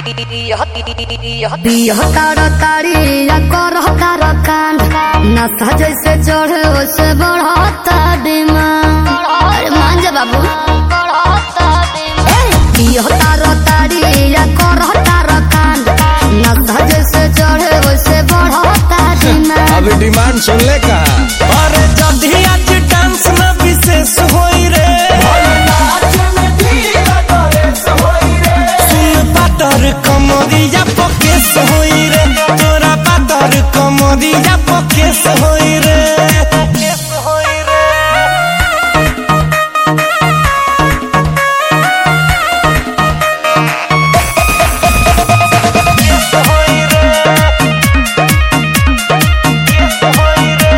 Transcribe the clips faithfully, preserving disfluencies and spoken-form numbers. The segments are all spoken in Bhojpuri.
तारा तारी या करह तारा कांड नशा जैसे चढ़े वैसे बढ़ता डिमांड। अरे मान जा बाबू तारा तारी या करह तारा कांड नशा जैसे चढ़े वैसे बढ़ता डिमांड। अभी डिमांड सुन ले का। अरे जब आज डांस में विशेष होई रे पातर कमरिया पकेस होई रे तोरा पातर कमरिया पकेस होई रे पकेस होई रे पकेस होई रे पकेस होई रे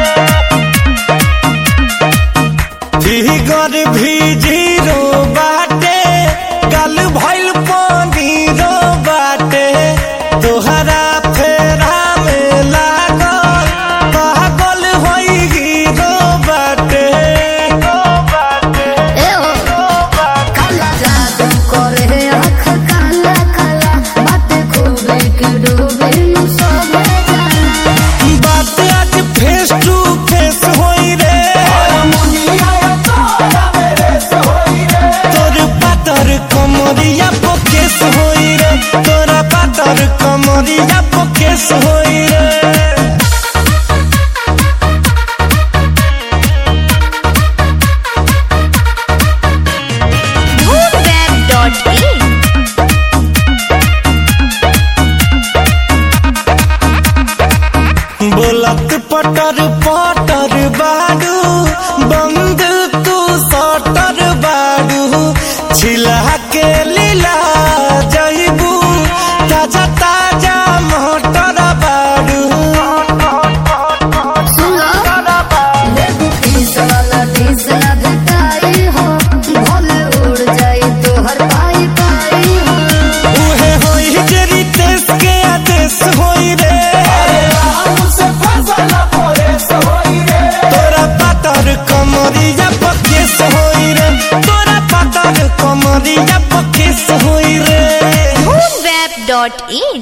फिगर भी जीरो बाटे गल भइल तोहरा फेरा में लागल पागल होई हीरो बाटे काला जादू करे आँख काला काला बात खूबे के डूबे नु सब जाना। बात आज फेस टू फेस होई रे तोर पातर कमरिया पकेस होई रे तोरा पातर कमरिया पकेस होई रे web dot in बोलत पटर पटर बाडू बंद तू सटर बाडू छिला के लीला जइबू ताजा ताजा मोटर बाडू सुनो लेबू पीस वाला पीस ना भेटाई हो भले उड़ जाई तो हर पाई पाई हो। उहे होई जे रितेश के आदेश होई रे तोरा पातर कमरिया पकेस होई रे तोरा पातर कमरिया पकेस होई रे web dot in